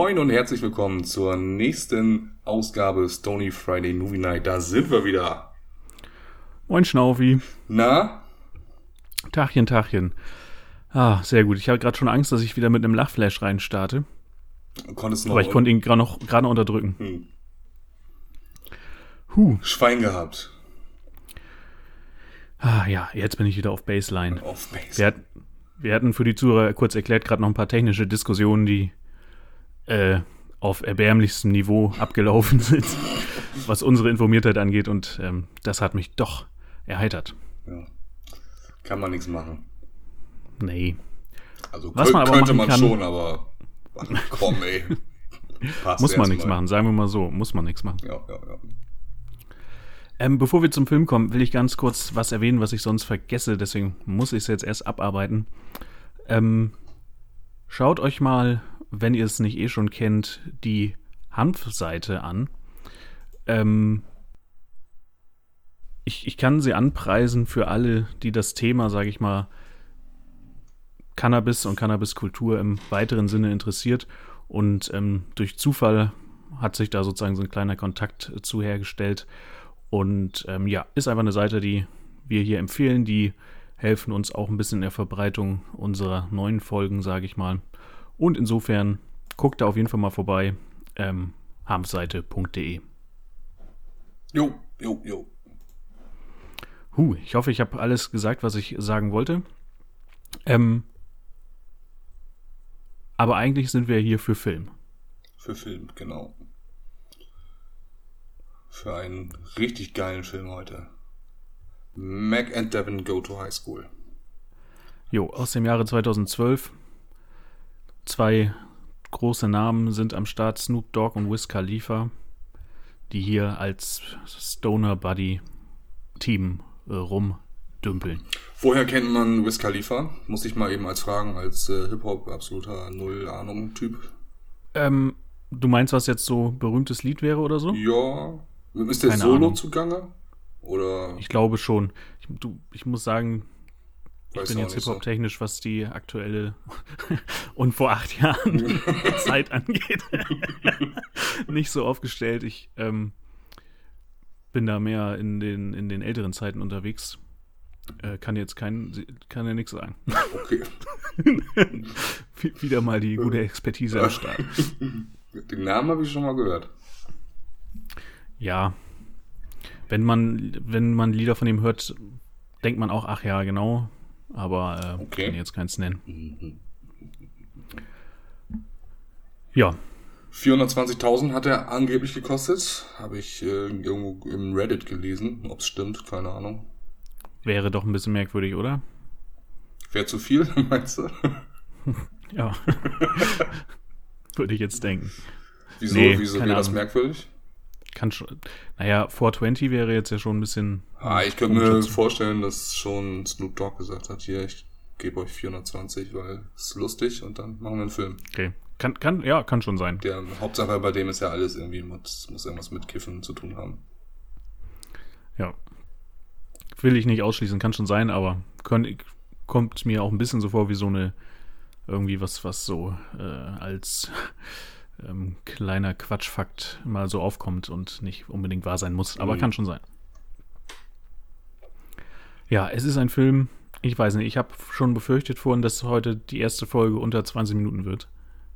Moin und herzlich willkommen zur nächsten Ausgabe Stony Friday Movie Night. Da sind wir wieder. Moin Schnaufi. Na? Tachchen. Ah, sehr gut. Ich habe gerade schon Angst, dass ich wieder mit einem Lachflash reinstarte. Konntest noch. Aber ich konnte ihn gerade noch unterdrücken. Schwein gehabt. Ah ja, jetzt bin ich wieder auf Baseline. Auf Baseline. Wir hatten für die Zuhörer kurz erklärt gerade noch ein paar technische Diskussionen, die auf erbärmlichstem Niveau abgelaufen sind, was unsere Informiertheit angeht. Und das hat mich doch erheitert. Ja. Kann man nichts machen. Nee. Also was man aber könnte machen man kann, schon, aber komm ey. Muss man nichts machen, sagen wir mal so. Muss man nichts machen. Ja. Bevor wir zum Film kommen, will ich ganz kurz was erwähnen, was ich sonst vergesse. Deswegen muss ich es jetzt erst abarbeiten. Schaut euch mal, wenn ihr es nicht eh schon kennt, die Hanf-Seite an. Ich kann sie anpreisen für alle, die das Thema, sage ich mal, Cannabis und Cannabiskultur im weiteren Sinne interessiert. Und durch Zufall hat sich da sozusagen so ein kleiner Kontakt zu hergestellt. Und ist einfach eine Seite, die wir hier empfehlen. Die helfen uns auch ein bisschen in der Verbreitung unserer neuen Folgen, sage ich mal. Und insofern guckt da auf jeden Fall mal vorbei. hanfseite.de. Jo. Ich hoffe, ich habe alles gesagt, was ich sagen wollte. Aber eigentlich sind wir hier für Film. Für Film, genau. Für einen richtig geilen Film heute. Mac and Devin Go to High School. Aus dem Jahre 2012. 2 große Namen sind am Start, Snoop Dogg und Wiz Khalifa, die hier als Stoner-Buddy-Team rumdümpeln. Woher kennt man Wiz Khalifa? Muss ich mal eben fragen, als Hip-Hop absoluter Null-Ahnung-Typ. Du meinst, was jetzt so berühmtes Lied wäre oder so? Ja. Ist der Keine Solo Ahnung. Zugange? Oder? Ich glaube schon. Ich muss sagen, ich Weiß bin auch jetzt nicht Hip-Hop-technisch, was die aktuelle und vor 8 Jahren Zeit angeht, nicht so aufgestellt. Ich bin da mehr in den älteren Zeiten unterwegs. Kann ja nichts sagen. Okay. Wieder mal die gute Expertise am Start. Den Namen habe ich schon mal gehört. Ja, wenn man Lieder von ihm hört, denkt man auch, ach ja, genau. Aber Okay. kann jetzt keins nennen. Ja. 420.000 hat er angeblich gekostet. Habe ich irgendwo im Reddit gelesen. Ob es stimmt, keine Ahnung. Wäre doch ein bisschen merkwürdig, oder? Wäre zu viel, meinst du? Ja. Würde ich jetzt denken. Wieso keine wäre das Ahnung. merkwürdig? Kann schon. Naja, 420 wäre jetzt ja schon ein bisschen. Ich könnte mir vorstellen, dass schon Snoop Dogg gesagt hat, hier, ich gebe euch 420, weil es ist lustig und dann machen wir einen Film. Okay. Kann schon sein. Der Hauptsache bei dem ist ja alles irgendwie, muss irgendwas mit Kiffen zu tun haben. Ja. Will ich nicht ausschließen, kann schon sein, aber kommt mir auch ein bisschen so vor wie so eine, irgendwie was so als kleiner Quatschfakt mal so aufkommt und nicht unbedingt wahr sein muss, aber kann schon sein. Ja, es ist ein Film, ich weiß nicht, ich habe schon befürchtet vorhin, dass heute die erste Folge unter 20 Minuten wird.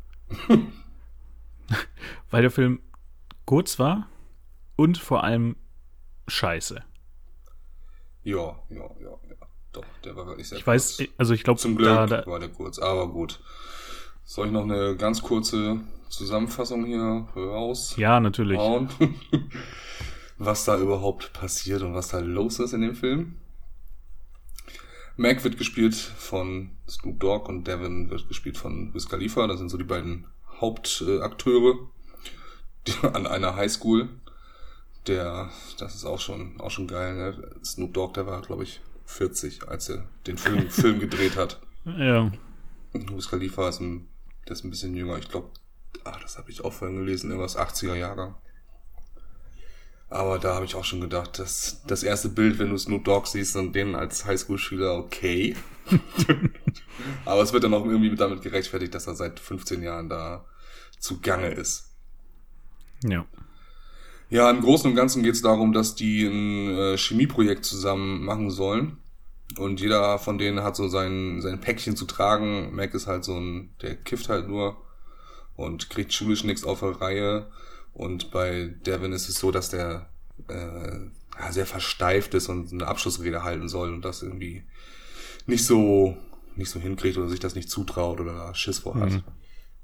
Weil der Film kurz war und vor allem scheiße. Ja. Doch, der war wirklich sehr Ich kurz. weiß, also ich glaube, Zum Glück war der kurz, aber gut. Soll ich noch eine ganz kurze Zusammenfassung hier raus? Ja, natürlich. Was da überhaupt passiert und was da los ist in dem Film? Mac wird gespielt von Snoop Dogg und Devin wird gespielt von Wiz Khalifa. Das sind so die beiden Hauptakteure an einer Highschool. Das ist auch schon geil, ne? Snoop Dogg, der war, glaube ich, 40, als er den Film gedreht hat. Ja. Wiz Khalifa der ist ein bisschen jünger. Ich glaube, das habe ich auch vorhin gelesen, irgendwas 80er Jahre. Aber da habe ich auch schon gedacht, dass das erste Bild, wenn du Snoop Dogg siehst und den als Highschool-Schüler, okay. Aber es wird dann auch irgendwie damit gerechtfertigt, dass er seit 15 Jahren da zugange ist. Ja. Ja, im Großen und Ganzen geht es darum, dass die ein Chemieprojekt zusammen machen sollen. Und jeder von denen hat so sein Päckchen zu tragen. Mac ist halt der kifft halt nur und kriegt schulisch nichts auf der Reihe. Und bei Devin ist es so, dass der sehr versteift ist und eine Abschlussrede halten soll und das irgendwie nicht so hinkriegt oder sich das nicht zutraut oder da Schiss vor hat. Mhm.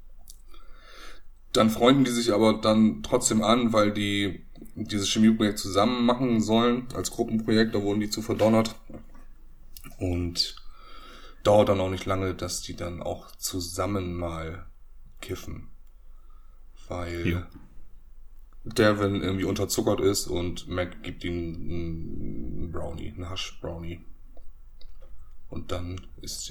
Dann freunden die sich aber dann trotzdem an, weil die dieses Chemieprojekt zusammen machen sollen, als Gruppenprojekt, da wurden die zu verdonnert. Und dauert dann auch nicht lange, dass die dann auch zusammen mal kiffen. Weil Devin irgendwie unterzuckert ist und Mac gibt ihm einen Brownie, einen Hasch-Brownie. Und dann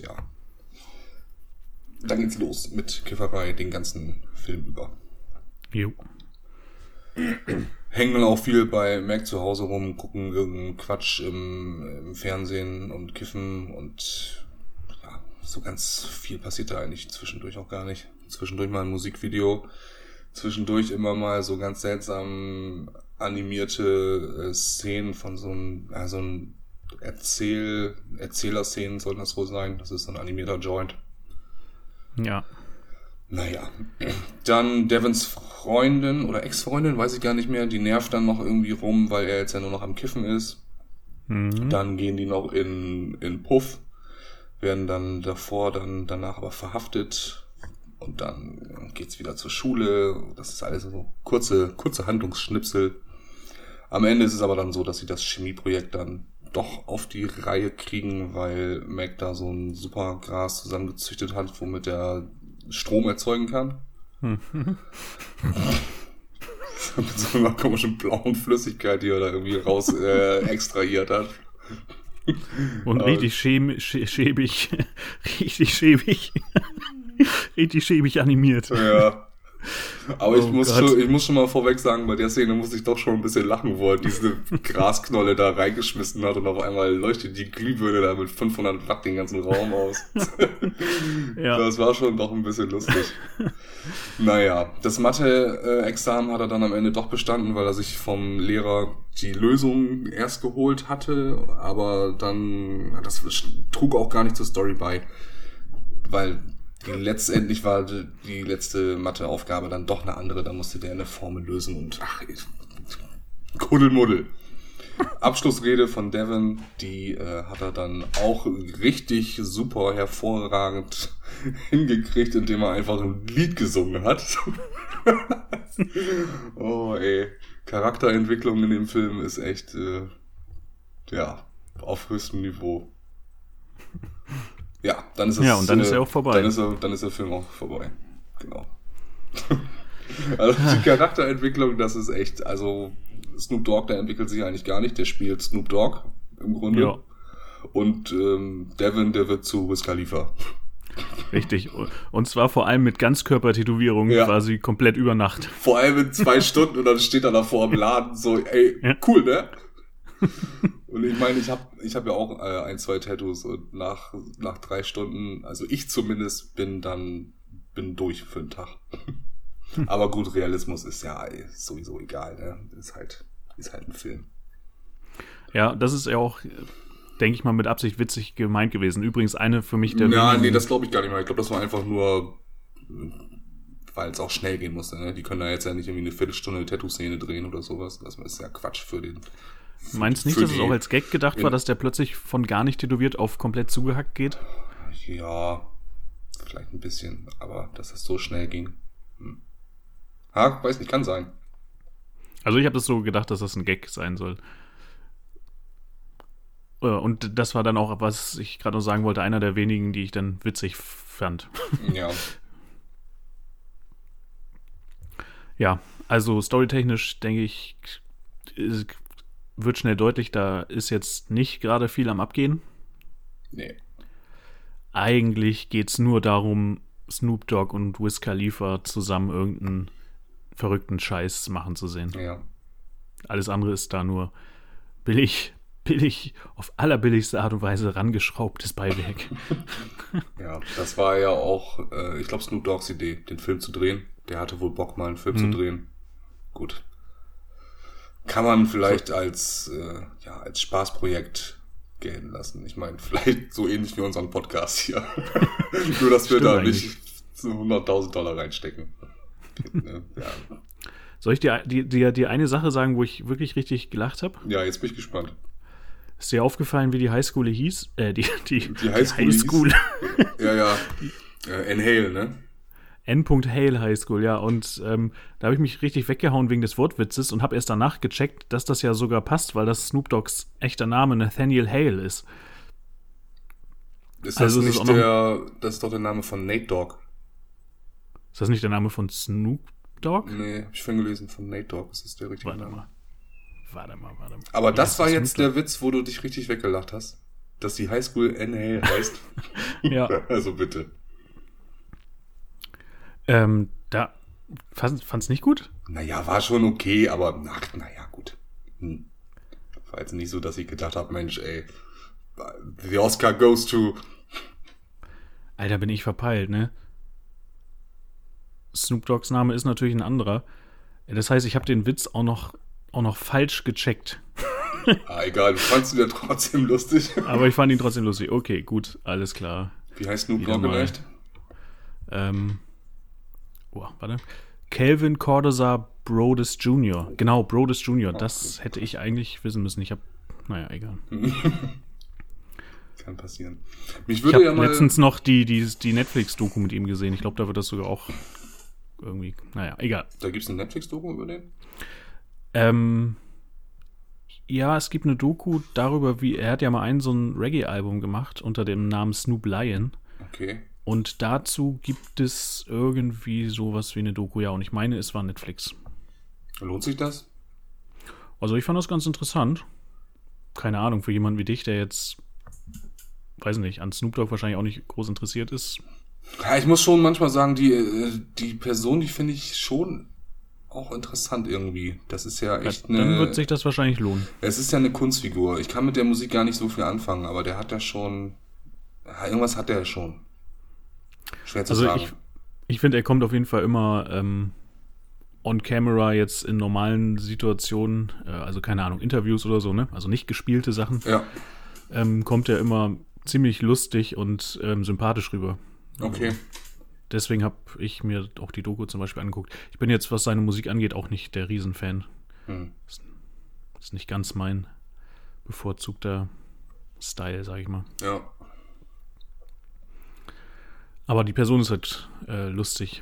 dann geht's los mit Kifferei den ganzen Film über. Jo. Hängen dann auch viel bei Mac zu Hause rum, gucken irgendeinen Quatsch im Fernsehen und kiffen und ja, so ganz viel passiert da eigentlich zwischendurch auch gar nicht. Zwischendurch mal ein Musikvideo, zwischendurch immer mal so ganz seltsam animierte Szenen von so ein Erzählerszenen sollen das wohl sein. Das ist so ein animierter Joint. Ja. Naja, dann Devins Freundin oder Ex-Freundin, weiß ich gar nicht mehr, die nervt dann noch irgendwie rum, weil er jetzt ja nur noch am Kiffen ist. Mhm. Dann gehen die noch in Puff, werden dann danach aber verhaftet und dann geht's wieder zur Schule. Das ist alles so kurze Handlungsschnipsel. Am Ende ist es aber dann so, dass sie das Chemieprojekt dann doch auf die Reihe kriegen, weil Mac da so ein super Gras zusammengezüchtet hat, womit er Strom erzeugen kann. Mit so einer komischen blauen Flüssigkeit, die er da irgendwie raus extrahiert hat. Und richtig schäbig animiert. Ja. Aber ich muss schon mal vorweg sagen, bei der Szene musste ich doch schon ein bisschen lachen, wo er diese Grasknolle da reingeschmissen hat und auf einmal leuchtet die Glühbirne da mit 500 Watt den ganzen Raum aus. Ja. Das war schon doch ein bisschen lustig. Naja, das Mathe-Examen hat er dann am Ende doch bestanden, weil er sich vom Lehrer die Lösung erst geholt hatte, aber dann, das trug auch gar nicht zur Story bei, weil letztendlich war die letzte Matheaufgabe dann doch eine andere, da musste der eine Formel lösen und Kuddelmuddel. Abschlussrede von Devin, die hat er dann auch richtig super hervorragend hingekriegt, indem er einfach ein Lied gesungen hat. Oh ey, Charakterentwicklung in dem Film ist echt auf höchstem Niveau. Ja, dann ist es. Ja, und dann ist er auch vorbei. Dann ist der Film auch vorbei. Genau. Also die Charakterentwicklung, das ist echt, also Snoop Dogg, der entwickelt sich eigentlich gar nicht, der spielt Snoop Dogg im Grunde. Ja. Und Devin, der wird zu Wiz Khalifa. Richtig. Und zwar vor allem mit Ganzkörpertätowierungen quasi komplett über Nacht. Vor allem in 2 Stunden und dann steht er davor im Laden so, ey, cool, ne? Und ich meine, ich hab ja auch 1, 2 Tattoos und nach 3 Stunden, also ich zumindest bin durch für den Tag. Aber gut, Realismus ist ja sowieso egal, ne? Ist halt ein Film. Ja, das ist ja auch, denke ich mal, mit Absicht witzig gemeint gewesen. Übrigens eine für mich der nee, das glaube ich gar nicht mal. Ich glaube, das war einfach nur, weil es auch schnell gehen musste, ne? Die können da jetzt ja nicht irgendwie eine Viertelstunde Tattoo-Szene drehen oder sowas. Das ist ja Quatsch für den. Meinst du nicht, dass es auch als Gag gedacht war, dass der plötzlich von gar nicht tätowiert auf komplett zugehackt geht? Ja, vielleicht ein bisschen, aber dass das so schnell ging. Weiß nicht, kann sein. Also ich habe das so gedacht, dass das ein Gag sein soll. Und das war dann auch, was ich gerade noch sagen wollte, einer der wenigen, die ich dann witzig fand. Ja. Ja, also storytechnisch denke ich, wird schnell deutlich, da ist jetzt nicht gerade viel am Abgehen. Nee. Eigentlich geht's nur darum, Snoop Dogg und Wiz Khalifa zusammen irgendeinen verrückten Scheiß machen zu sehen. Ja. Alles andere ist da nur billig, auf allerbilligste Art und Weise rangeschraubtes Beiwerk. Ja, das war ja auch, ich glaube, Snoop Doggs Idee, den Film zu drehen. Der hatte wohl Bock, mal einen Film zu drehen. Gut. Kann man vielleicht als Spaßprojekt gelten lassen. Ich meine, vielleicht so ähnlich wie unseren Podcast hier. Nur, dass wir da nicht so $100.000 reinstecken. Ja. Soll ich dir eine Sache sagen, wo ich wirklich richtig gelacht habe? Ja, jetzt bin ich gespannt. Ist dir aufgefallen, wie die Highschool hieß? Die Highschool. Ja. N-Hale, ne? N.Hale High School, ja. Und da habe ich mich richtig weggehauen wegen des Wortwitzes und habe erst danach gecheckt, dass das ja sogar passt, weil das Snoop Dogg's echter Name Nathaniel Hale ist. Ist das nicht das ist doch der Name von Nate Dogg. Ist das nicht der Name von Snoop Dogg? Nee, hab ich vorhin gelesen, von Nate Dogg. Das ist der richtige Name. Warte mal. Aber das war jetzt der Witz, wo du dich richtig weggelacht hast. Dass die Highschool N.Hale heißt. Ja. Also bitte. Da fand's nicht gut? Naja, war schon okay, aber naja, gut. War jetzt nicht so, dass ich gedacht habe, Mensch, ey, the Oscar goes to... Alter, bin ich verpeilt, ne? Snoop Doggs Name ist natürlich ein anderer. Das heißt, ich habe den Witz auch noch falsch gecheckt. Egal, du fandst ihn ja trotzdem lustig. Aber ich fand ihn trotzdem lustig. Okay, gut, alles klar. Wie heißt Snoop Dogg vielleicht? Warte. Calvin Cordoza Brodus Jr. Genau, Brodus Jr. Das hätte ich eigentlich wissen müssen. Naja, egal. Kann passieren. Ich habe letztens noch die Netflix-Doku mit ihm gesehen. Ich glaube, da wird das sogar auch irgendwie, naja, egal. Da gibt es eine Netflix-Doku über den? Ja, es gibt eine Doku darüber, wie er hat ja mal so ein Reggae-Album gemacht unter dem Namen Snoop Lion. Okay. Und dazu gibt es irgendwie sowas wie eine Doku, ja. Und ich meine, es war Netflix. Lohnt sich das? Also ich fand das ganz interessant. Keine Ahnung, für jemanden wie dich, der jetzt, weiß nicht, an Snoop Dogg wahrscheinlich auch nicht groß interessiert ist. Ja, ich muss schon manchmal sagen, die Person, die finde ich schon auch interessant irgendwie. Das ist ja echt Dann wird sich das wahrscheinlich lohnen. Es ist ja eine Kunstfigur. Ich kann mit der Musik gar nicht so viel anfangen, aber der hat ja schon... Ja, irgendwas hat der ja schon. Schwer zu sagen. Ich finde, er kommt auf jeden Fall immer on camera jetzt in normalen Situationen, also keine Ahnung, Interviews oder so, ne? Also nicht gespielte Sachen. Ja. Kommt er immer ziemlich lustig und sympathisch rüber. Okay. Deswegen habe ich mir auch die Doku zum Beispiel angeguckt. Ich bin jetzt, was seine Musik angeht, auch nicht der Riesenfan. Ist nicht ganz mein bevorzugter Style, sag ich mal. Ja. Aber die Person ist halt lustig.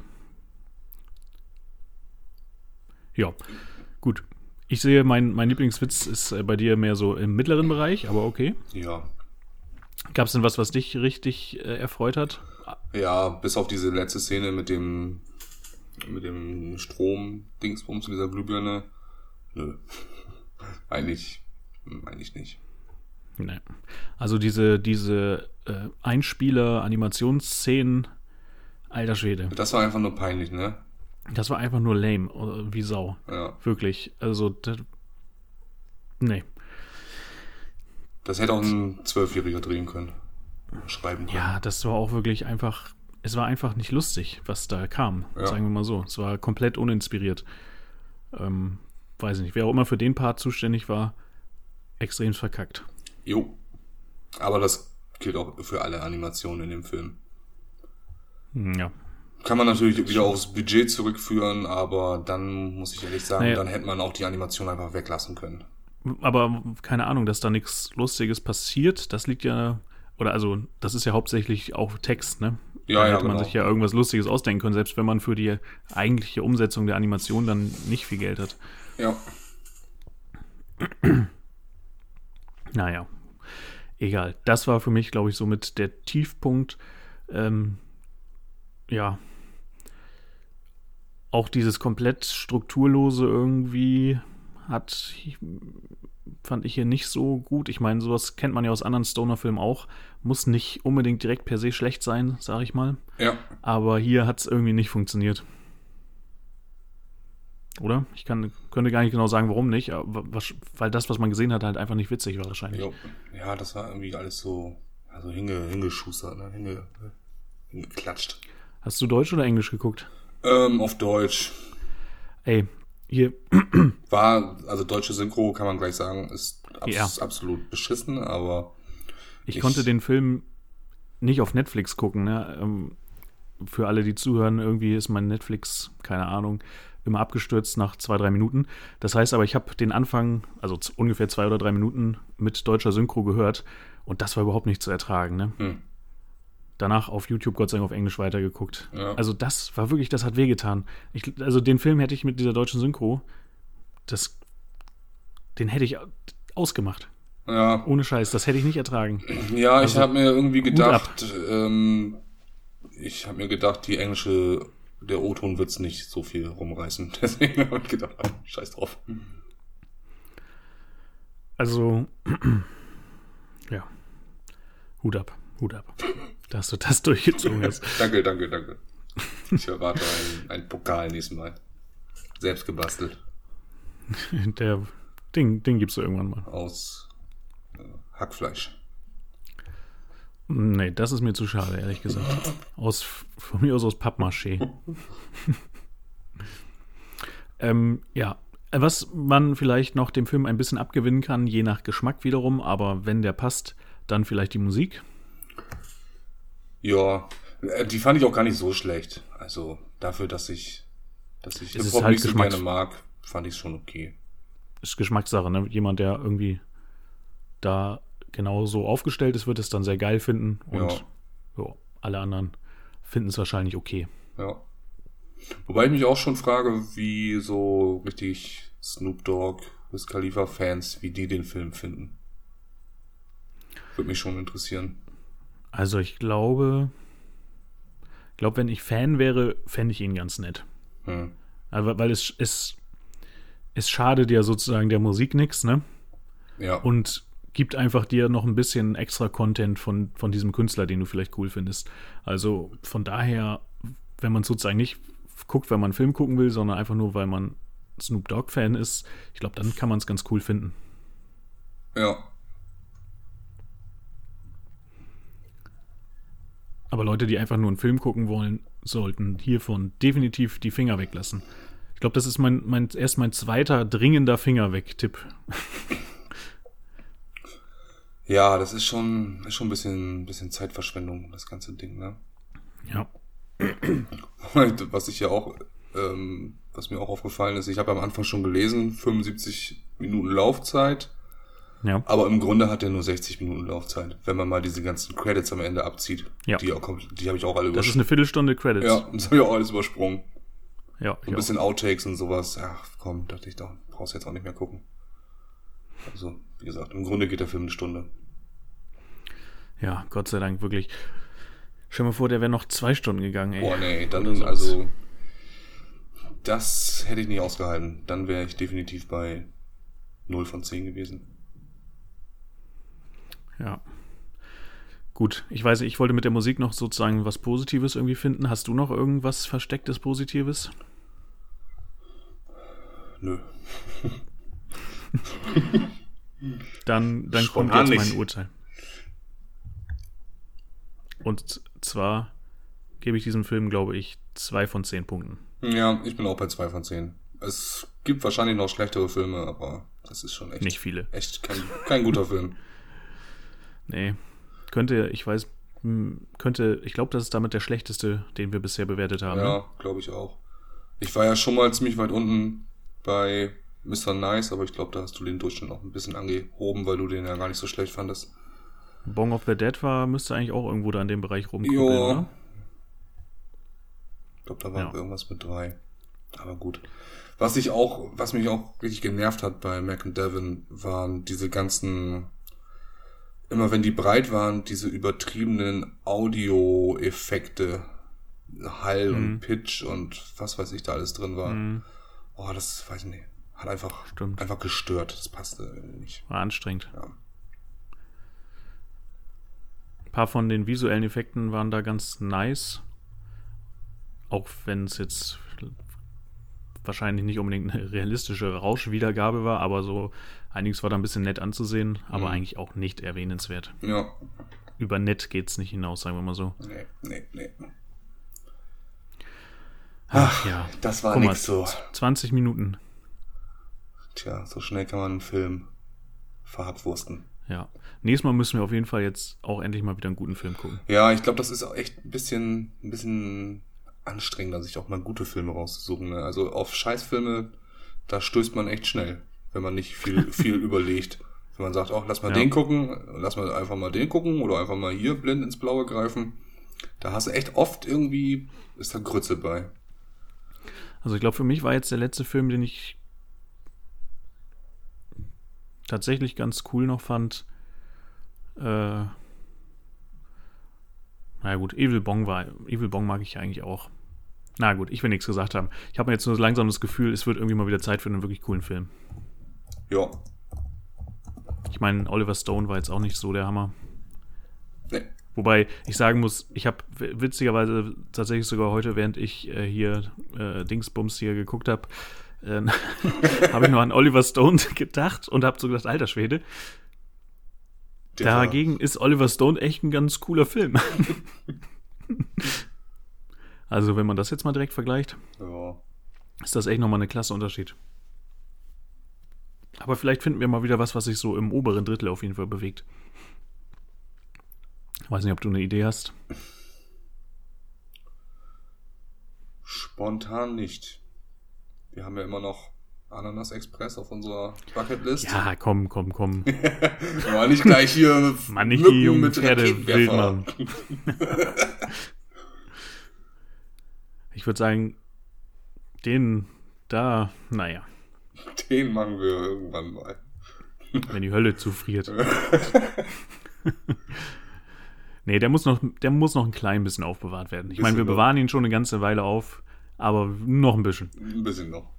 Ja, gut. Ich sehe, mein Lieblingswitz ist bei dir mehr so im mittleren Bereich, aber okay. Ja. Gab es denn was dich richtig erfreut hat? Ja, bis auf diese letzte Szene mit dem Strom-Dingsbums zu dieser Glühbirne. Nö. Eigentlich nicht. Nee. Also diese Einspieler-Animationsszenen, alter Schwede. Das war einfach nur peinlich, ne? Das war einfach nur lame, wie Sau. Ja. Wirklich. Also, nee. Das hätte auch ein 12-Jähriger drehen können. Schreiben können. Ja, das war auch wirklich einfach, es war einfach nicht lustig, was da kam. Ja. Sagen wir mal so. Es war komplett uninspiriert. Weiß ich nicht. Wer auch immer für den Part zuständig war, extrem verkackt. Jo. Aber das gilt auch für alle Animationen in dem Film. Ja. Kann man natürlich wieder aufs Budget zurückführen, aber dann muss ich ehrlich sagen, dann hätte man auch die Animation einfach weglassen können. Aber keine Ahnung, dass da nichts Lustiges passiert, das liegt ja, oder also, das ist ja hauptsächlich auch Text, ne? Ja, da hätte man sich ja irgendwas Lustiges ausdenken können, selbst wenn man für die eigentliche Umsetzung der Animation dann nicht viel Geld hat. Ja. Naja, egal. Das war für mich, glaube ich, somit der Tiefpunkt. Ja. Auch dieses komplett strukturlose irgendwie fand ich hier nicht so gut. Ich meine, sowas kennt man ja aus anderen Stoner-Filmen auch. Muss nicht unbedingt direkt per se schlecht sein, sag ich mal. Ja. Aber hier hat es irgendwie nicht funktioniert. Oder? Ich könnte gar nicht genau sagen, warum nicht, weil das, was man gesehen hat, halt einfach nicht witzig war wahrscheinlich. Ja, das war irgendwie alles so hingeschustert, ne? Hingeklatscht. Hast du Deutsch oder Englisch geguckt? Auf Deutsch. Ey, hier, Also deutsche Synchro, kann man gleich sagen, ist absolut beschissen, aber ich konnte den Film nicht auf Netflix gucken, ne? Für alle, die zuhören, irgendwie ist mein Netflix, keine Ahnung, immer abgestürzt nach 2-3 Minuten. Das heißt aber, ich habe den Anfang, also ungefähr 2 oder 3 Minuten mit deutscher Synchro gehört und das war überhaupt nicht zu ertragen, ne? Danach auf YouTube Gott sei Dank auf Englisch weitergeguckt. Ja. Also das war wirklich, das hat wehgetan. Also den Film hätte ich mit dieser deutschen Synchro, den hätte ich ausgemacht. Ja. Ohne Scheiß, das hätte ich nicht ertragen. Ja, Also, ich habe mir irgendwie Hut gedacht, die englische, der O-Ton wird's nicht so viel rumreißen. Deswegen habe ich gedacht, scheiß drauf. Also, ja, Hut ab. Dass du das durchgezogen hast. Danke. Ich erwarte ein Pokal nächstes Mal. Selbst gebastelt. Den gibst du irgendwann mal. Aus Hackfleisch. Nee, das ist mir zu schade, ehrlich gesagt. Von mir aus Pappmaché. Ja, was man vielleicht noch dem Film ein bisschen abgewinnen kann, je nach Geschmack wiederum, aber wenn der passt, dann vielleicht die Musik. Ja, die fand ich auch gar nicht so schlecht. Also dafür, dass ich Hip-Hop halt nicht so gerne mag, fand ich es schon okay. Ist Geschmackssache, ne? Jemand, der irgendwie da genau so aufgestellt ist, wird es dann sehr geil finden und alle anderen finden es wahrscheinlich okay. Ja. Wobei ich mich auch schon frage, wie so richtig Snoop Dogg, Wiz Khalifa Fans, wie die den Film finden. Würde mich schon interessieren. Also ich glaube, wenn ich Fan wäre, fände ich ihn ganz nett. Also, weil es schadet ja sozusagen der Musik nichts, ne? Ja. Und gibt einfach dir noch ein bisschen extra Content von diesem Künstler, den du vielleicht cool findest. Also von daher, wenn man sozusagen nicht guckt, weil man einen Film gucken will, sondern einfach nur, weil man Snoop Dogg-Fan ist, ich glaube, dann kann man es ganz cool finden. Ja. Aber Leute, die einfach nur einen Film gucken wollen, sollten hiervon definitiv die Finger weglassen. Ich glaube, das ist erst mein zweiter dringender Finger weg-Tipp. Ja, das ist schon ein bisschen Zeitverschwendung, das ganze Ding, ne? Ja. Was mir auch aufgefallen ist, ich habe am Anfang schon gelesen, 75 Minuten Laufzeit. Ja. Aber im Grunde hat er nur 60 Minuten Laufzeit, wenn man mal diese ganzen Credits am Ende abzieht. Ja. Die habe ich auch alle übersprungen. Das ist eine Viertelstunde Credits. Ja, das habe ich auch alles übersprungen. Ja, ein bisschen Outtakes und sowas. Ach komm, dachte ich doch, brauchst jetzt auch nicht mehr gucken. Also, wie gesagt, im Grunde geht der Film eine Stunde. Ja, Gott sei Dank, wirklich. Stell dir mal vor, der wäre noch 2 Stunden gegangen, ey. Boah, nee, dann, also, das hätte ich nicht ausgehalten. Dann wäre ich definitiv bei 0 von 10 gewesen. Ja. Gut, ich weiß, ich wollte mit der Musik noch sozusagen was Positives irgendwie finden. Hast du noch irgendwas verstecktes Positives? Nö. Dann kommt jetzt mein Urteil. Und zwar gebe ich diesem Film, glaube ich, 2 von 10 Punkten. Ja, ich bin auch bei 2 von 10. Es gibt wahrscheinlich noch schlechtere Filme, aber das ist schon echt... Nicht viele. Echt kein guter Film. Nee. Ich glaube, das ist damit der schlechteste, den wir bisher bewertet haben. Ja, glaube ich auch. Ich war ja schon mal ziemlich weit unten bei Mr. Nice, aber ich glaube, da hast du den Durchschnitt noch ein bisschen angehoben, weil du den ja gar nicht so schlecht fandest. Bong of the Dead müsste eigentlich auch irgendwo da in dem Bereich rumkuppeln, oder? Ich glaube, da war irgendwas mit 3. Aber gut. Was mich auch richtig genervt hat bei Mac und Devin, waren diese ganzen, immer wenn die breit waren, diese übertriebenen Audio-Effekte, Hall und Pitch und was weiß ich da alles drin war. Oh, das weiß ich nicht. Hat einfach gestört. Das passte nicht. War anstrengend. Ja. Ein paar von den visuellen Effekten waren da ganz nice. Auch wenn es jetzt wahrscheinlich nicht unbedingt eine realistische Rauschwiedergabe war, aber so einiges war da ein bisschen nett anzusehen, aber eigentlich auch nicht erwähnenswert. Ja. Über nett geht's nicht hinaus, sagen wir mal so. Nee. Ach ja. Das war Guck mal, nix so. 20 Minuten. Tja, so schnell kann man einen Film verhabwursten. Ja. Nächstes Mal müssen wir auf jeden Fall jetzt auch endlich mal wieder einen guten Film gucken. Ja, ich glaube, das ist auch echt ein bisschen anstrengender, sich auch mal gute Filme rauszusuchen. Ne? Also auf Scheißfilme, da stößt man echt schnell, wenn man nicht viel überlegt. Wenn man sagt, lass mal den gucken, lass mal einfach mal den gucken oder einfach mal hier blind ins Blaue greifen. Da hast du echt oft irgendwie, ist da Grütze bei. Also ich glaube, für mich war jetzt der letzte Film, den ich tatsächlich ganz cool noch fand. Na gut, Evil Bong mag ich eigentlich auch. Na gut, ich will nichts gesagt haben. Ich habe mir jetzt nur langsam das Gefühl, es wird irgendwie mal wieder Zeit für einen wirklich coolen Film. Ja. Ich meine, Oliver Stone war jetzt auch nicht so der Hammer. Nee. Wobei ich sagen muss, ich habe witzigerweise tatsächlich sogar heute, während ich hier Dingsbums hier geguckt habe, habe ich noch an Oliver Stone gedacht und habe so gedacht, alter Schwede. Dagegen ist Oliver Stone echt ein ganz cooler Film. Also wenn man das jetzt mal direkt vergleicht, ist das echt nochmal eine klasse Unterschied. Aber vielleicht finden wir mal wieder was sich so im oberen Drittel auf jeden Fall bewegt. Ich weiß nicht, ob du eine Idee hast. Spontan nicht. Wir haben ja immer noch Ananas Express auf unserer Bucketlist. Ja, komm. Aber nicht gleich hier Mann, nicht die jungen Pferde wild machen. Ich würde sagen, den machen wir irgendwann mal. Wenn die Hölle zufriert. Nee, der muss noch ein klein bisschen aufbewahrt werden. Ich meine, wir bewahren ihn schon eine ganze Weile auf, aber noch ein bisschen. Ein bisschen noch.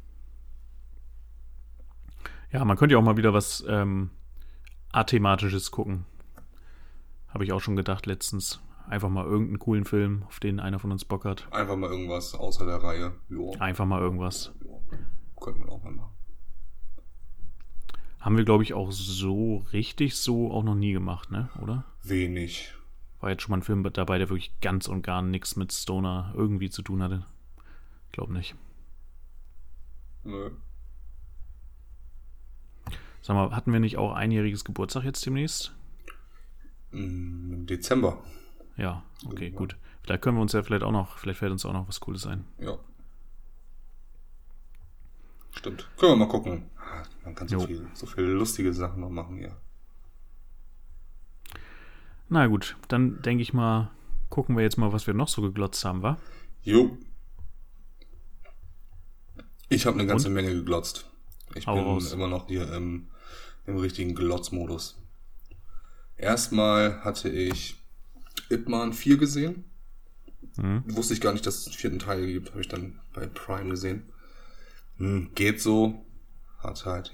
Ja, man könnte ja auch mal wieder was Athematisches gucken. Habe ich auch schon gedacht letztens. Einfach mal irgendeinen coolen Film, auf den einer von uns Bock hat. Einfach mal irgendwas außer der Reihe. Jo. Einfach mal irgendwas. Jo. Könnte man auch mal machen. Haben wir, glaube ich, auch so auch noch nie gemacht, ne? Oder? Wenig. War jetzt schon mal ein Film dabei, der wirklich ganz und gar nichts mit Stoner irgendwie zu tun hatte? Ich glaube nicht. Nö. Sag mal, hatten wir nicht auch einjähriges Geburtstag jetzt demnächst? Im Dezember. Ja, okay, gut. Vielleicht können wir uns vielleicht fällt uns auch noch was Cooles ein. Ja. Stimmt. Können wir mal gucken. Man kann so viele lustige Sachen noch machen hier. Na gut, dann denke ich mal, gucken wir jetzt mal, was wir noch so geglotzt haben, wa? Jo. Ich habe eine ganze Menge geglotzt. Ich bin immer noch hier im richtigen Glotzmodus. Erstmal hatte ich Ip Man 4 gesehen. Wusste ich gar nicht, dass es einen 4. Teil gibt. Habe ich dann bei Prime gesehen. Geht so. Hat halt,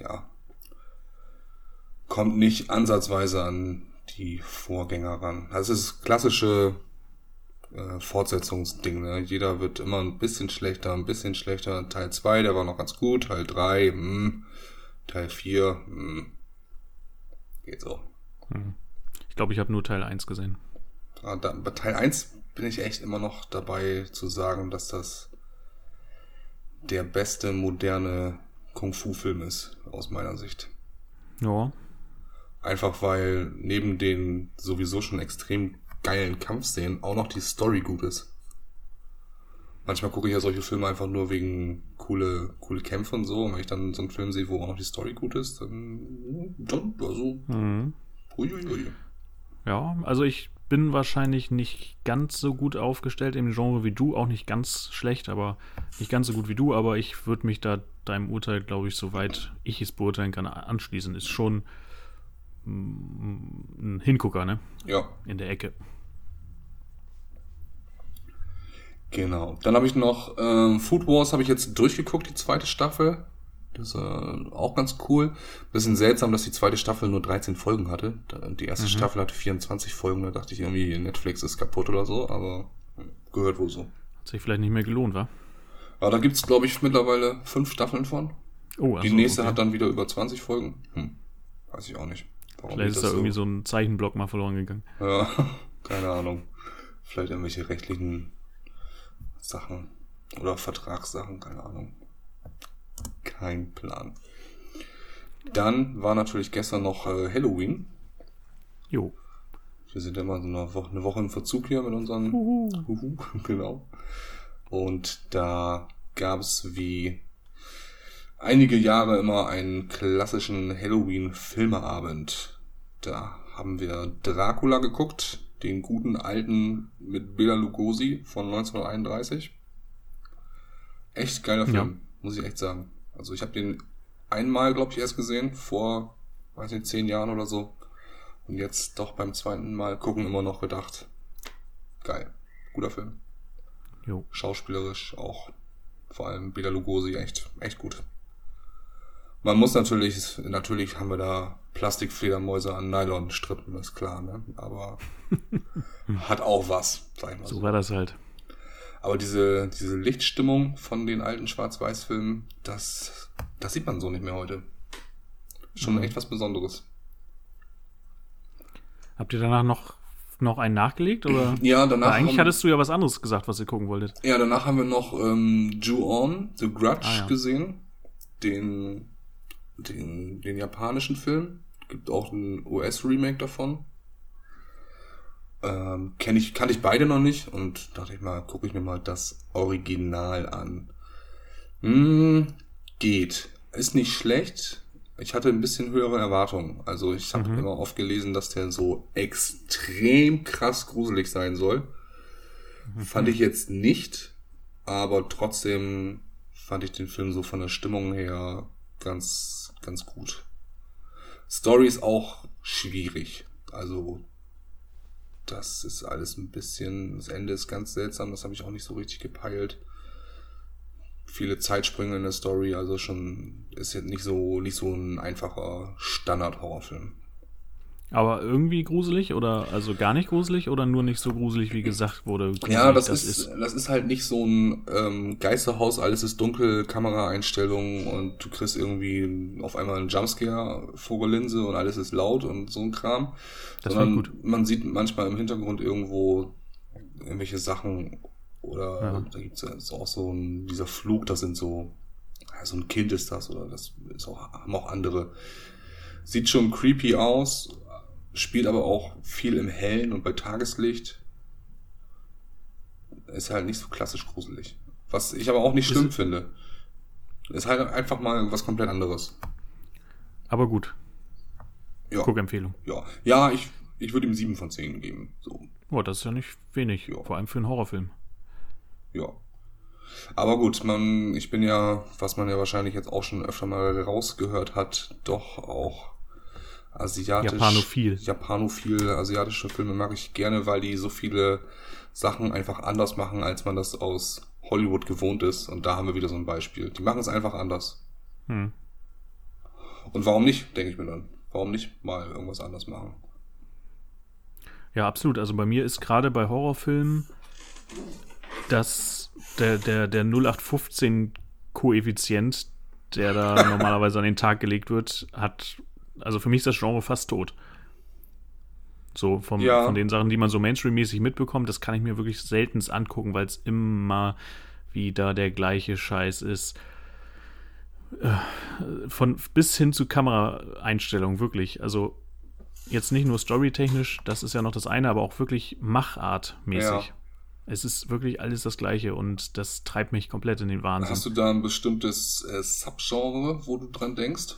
kommt nicht ansatzweise an die Vorgänger ran. Also es ist klassische Fortsetzungsding. Ne? Jeder wird immer ein bisschen schlechter. Teil 2, der war noch ganz gut. Teil 3, Teil 4, geht so. Ich glaube, ich habe nur Teil 1 gesehen. Bei Teil 1 bin ich echt immer noch dabei zu sagen, dass das der beste moderne Kung-Fu-Film ist, aus meiner Sicht. Ja. Einfach weil neben den sowieso schon extrem geilen Kampfszenen auch noch die Story gut ist. Manchmal gucke ich ja solche Filme einfach nur wegen coole Kämpfe und so. Und wenn ich dann so einen Film sehe, wo auch noch die Story gut ist, dann huiuiui. Ja, also ich bin wahrscheinlich nicht ganz so gut aufgestellt im Genre wie du, auch nicht ganz schlecht, aber nicht ganz so gut wie du, aber ich würde mich da deinem Urteil, glaube ich, soweit ich es beurteilen kann, anschließen. Ist schon ein Hingucker, ne? Ja. In der Ecke. Genau. Dann habe ich noch Food Wars habe ich jetzt durchgeguckt, die 2. Staffel. Das ist auch ganz cool. Bisschen seltsam, dass die 2. Staffel nur 13 Folgen hatte. Die erste Staffel hatte 24 Folgen. Da dachte ich irgendwie, Netflix ist kaputt oder so, aber gehört wohl so. Hat sich vielleicht nicht mehr gelohnt, wa? Aber da gibt's, glaube ich, mittlerweile 5 Staffeln von. Oh, also, die nächste hat dann wieder über 20 Folgen. Weiß ich auch nicht. Warum vielleicht ist da irgendwie so ein Zeichenblock mal verloren gegangen. Ja, keine Ahnung. Vielleicht irgendwelche rechtlichen Sachen. Oder Vertragssachen, keine Ahnung. Kein Plan. Dann war natürlich gestern noch Halloween. Jo. Wir sind immer so eine Woche im Verzug hier mit unseren Huhu, genau. Und da gab es wie einige Jahre immer einen klassischen Halloween-Filmeabend. Da haben wir Dracula geguckt, den guten alten mit Bela Lugosi von 1931. Echt geiler Film, muss ich echt sagen. Also ich habe den einmal, glaube ich, erst gesehen, vor, 10 Jahren oder so. Und jetzt doch beim zweiten Mal gucken immer noch gedacht, geil, guter Film. Jo. Schauspielerisch auch, vor allem Bela Lugosi, echt gut. Man muss natürlich haben wir da Plastikfledermäuse an Nylonstrippen, ist klar, ne? Aber hat auch was, sag ich mal so. So war das halt. Aber diese Lichtstimmung von den alten Schwarz-Weiß-Filmen, das sieht man so nicht mehr heute. Schon echt was Besonderes. Habt ihr danach noch einen nachgelegt? Oder? Ja, danach. Weil eigentlich hattest du ja was anderes gesagt, was ihr gucken wolltet. Ja, danach haben wir noch Ju-On, The Grudge gesehen. Den japanischen Film. Gibt auch ein US-Remake davon. Kannte ich beide noch nicht und dachte ich mal, gucke ich mir mal das Original an. Geht. Ist nicht schlecht. Ich hatte ein bisschen höhere Erwartungen. Also ich habe immer oft gelesen, dass der so extrem krass gruselig sein soll. Fand ich jetzt nicht, aber trotzdem fand ich den Film so von der Stimmung her ganz, ganz gut. Story ist auch schwierig. Also das ist alles ein bisschen, das Ende ist ganz seltsam, das habe ich auch nicht so richtig gepeilt. Viele Zeitsprünge in der Story, also schon ist jetzt nicht so ein einfacher Standard-Horrorfilm. Aber irgendwie gruselig oder also gar nicht gruselig oder nur nicht so gruselig, wie gesagt wurde? Gruselig, ja, das ist halt nicht so ein Geisterhaus, alles ist dunkel, Kameraeinstellungen und du kriegst irgendwie auf einmal einen Jumpscare vor der Linse und alles ist laut und so ein Kram. Sondern man sieht manchmal im Hintergrund irgendwo irgendwelche Sachen oder da gibt's ja auch so dieser Flug, das sind so ein Kind ist das oder das ist haben auch andere. Sieht schon creepy aus, spielt aber auch viel im Hellen und bei Tageslicht. Ist halt nicht so klassisch gruselig. Was ich aber auch nicht schlimm finde. Ist halt einfach mal was komplett anderes. Aber gut. Ja. Guckempfehlung. Ja, ich würde ihm 7 von 10 geben. So. Oh, das ist ja nicht wenig. Ja. Vor allem für einen Horrorfilm. Ja. Aber gut, ich bin ja, was man ja wahrscheinlich jetzt auch schon öfter mal rausgehört hat, doch auch Japanophil, asiatische Filme mag ich gerne, weil die so viele Sachen einfach anders machen, als man das aus Hollywood gewohnt ist. Und da haben wir wieder so ein Beispiel. Die machen es einfach anders. Und warum nicht, denke ich mir dann. Warum nicht mal irgendwas anders machen? Ja, absolut. Also bei mir ist gerade bei Horrorfilmen dass der 0815-Koeffizient, der da normalerweise an den Tag gelegt wird, also für mich ist das Genre fast tot. So von den Sachen, die man so Mainstream-mäßig mitbekommt, das kann ich mir wirklich seltenst angucken, weil es immer wieder der gleiche Scheiß ist. Bis hin zu Kameraeinstellungen, wirklich. Also jetzt nicht nur storytechnisch, das ist ja noch das eine, aber auch wirklich machartmäßig. Ja. Es ist wirklich alles das Gleiche und das treibt mich komplett in den Wahnsinn. Hast du da ein bestimmtes Subgenre, wo du dran denkst?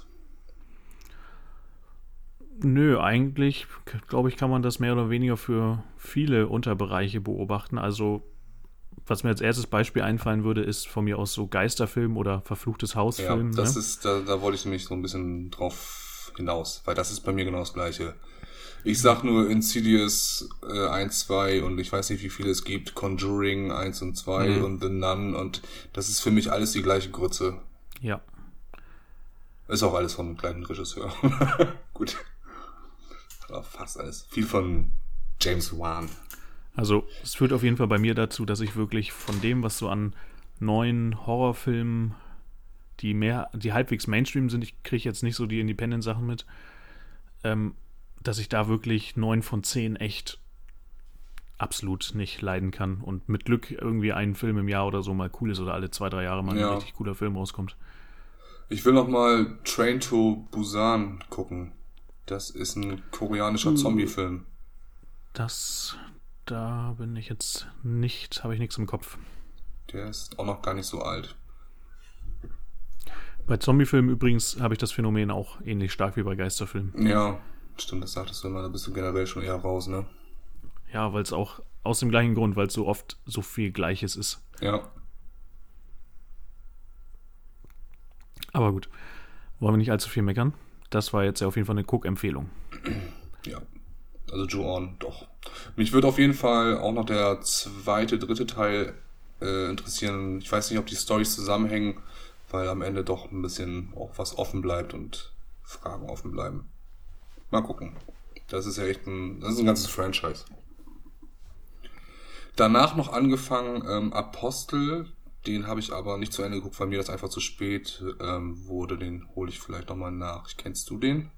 Nö, eigentlich, glaube ich, kann man das mehr oder weniger für viele Unterbereiche beobachten. Also, was mir als erstes Beispiel einfallen würde, ist von mir aus so Geisterfilm oder verfluchtes Hausfilm. Ja, das ist, da wollte ich nämlich so ein bisschen drauf hinaus, weil das ist bei mir genau das Gleiche. Ich sag nur Insidious 1, 2 und ich weiß nicht, wie viele es gibt, Conjuring 1 und 2 und The Nun und das ist für mich alles die gleiche Grütze. Ja. Ist auch alles von einem kleinen Regisseur. Gut. Aber fast alles. Viel von James Wan. Also es führt auf jeden Fall bei mir dazu, dass ich wirklich von dem, was so an neuen Horrorfilmen, die halbwegs Mainstream sind, ich kriege jetzt nicht so die Independent-Sachen mit, dass ich da wirklich 9 von 10 echt absolut nicht leiden kann und mit Glück irgendwie ein Film im Jahr oder so mal cool ist oder alle 2-3 Jahre mal ein richtig cooler Film rauskommt. Ich will noch mal Train to Busan gucken. Das ist ein koreanischer Zombie-Film. Da bin ich jetzt nicht, habe ich nichts im Kopf. Der ist auch noch gar nicht so alt. Bei Zombie-Filmen übrigens habe ich das Phänomen auch ähnlich stark wie bei Geisterfilmen. Ja, stimmt, das sagtest du immer, da bist du generell schon eher raus, ne? Ja, weil es auch aus dem gleichen Grund, weil es so oft so viel Gleiches ist. Ja. Aber gut, wollen wir nicht allzu viel meckern. Das war jetzt ja auf jeden Fall eine Cook-Empfehlung. Ja, also Ju-On, doch. Mich würde auf jeden Fall auch noch der 2., 3. Teil interessieren. Ich weiß nicht, ob die Storys zusammenhängen, weil am Ende doch ein bisschen auch was offen bleibt und Fragen offen bleiben. Mal gucken. Das ist ja echt ein ganzes Franchise. Danach noch angefangen Apostel. Den habe ich aber nicht zu Ende geguckt, weil mir das einfach zu spät wurde. Den hole ich vielleicht nochmal nach. Kennst du den?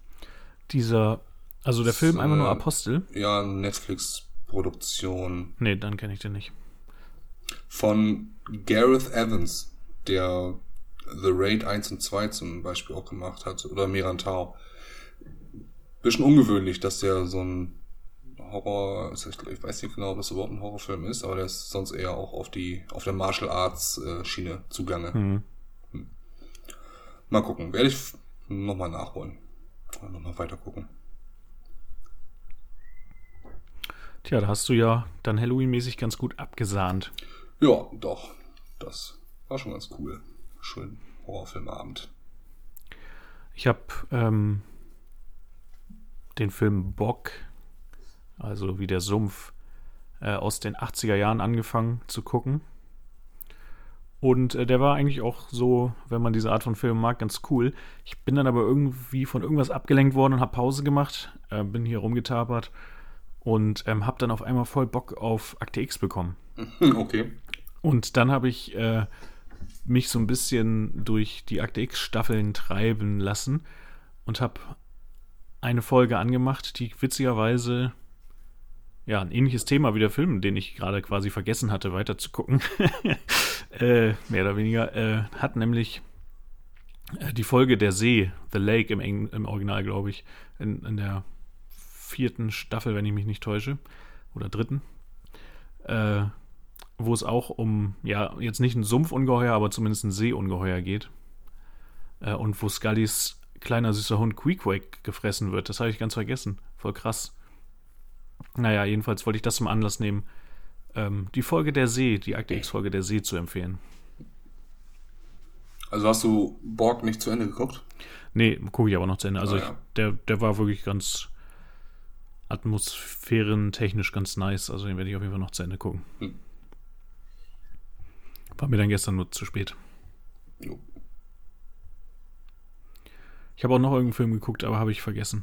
Also der Film einfach nur Apostel? Ja, Netflix-Produktion. Nee, dann kenne ich den nicht. Von Gareth Evans, der The Raid 1 und 2 zum Beispiel auch gemacht hat. Oder Merantau. Bisschen ungewöhnlich, dass der so ein Horror, ich weiß nicht genau, ob das überhaupt ein Horrorfilm ist, aber der ist sonst eher auch auf der Martial Arts Schiene zugange. Mal gucken, werde ich nochmal nachholen. Nochmal weiter gucken. Tja, da hast du ja dann Halloween-mäßig ganz gut abgesahnt. Ja, doch. Das war schon ganz cool. Schön Horrorfilmabend. Ich habe den Film Bock, also wie der Sumpf, aus den 80er Jahren angefangen zu gucken. Und der war eigentlich auch so, wenn man diese Art von Film mag, ganz cool. Ich bin dann aber irgendwie von irgendwas abgelenkt worden und habe Pause gemacht, bin hier rumgetapert und habe dann auf einmal voll Bock auf Akte X bekommen. Okay. Und dann habe ich mich so ein bisschen durch die Akte X-Staffeln treiben lassen und habe eine Folge angemacht, die witzigerweise ja ein ähnliches Thema wie der Film, den ich gerade quasi vergessen hatte, weiter zu gucken, mehr oder weniger, hat nämlich die Folge Der See, The Lake im Original, glaube ich, in der 4. Staffel, wenn ich mich nicht täusche, oder 3., wo es auch um, ja, jetzt nicht ein Sumpfungeheuer, aber zumindest ein Seeungeheuer geht. Und wo Scullys kleiner süßer Hund Queequeg gefressen wird. Das habe ich ganz vergessen. Voll krass. Naja, jedenfalls wollte ich das zum Anlass nehmen, die Folge Der See, die Akte X-Folge Der See zu empfehlen. Also hast du Borg nicht zu Ende geguckt? Nee, gucke ich aber noch zu Ende. Also ja. Der war wirklich ganz atmosphärentechnisch ganz nice. Also den werde ich auf jeden Fall noch zu Ende gucken. War mir dann gestern nur zu spät. Jo. Ich habe auch noch irgendeinen Film geguckt, aber habe ich vergessen.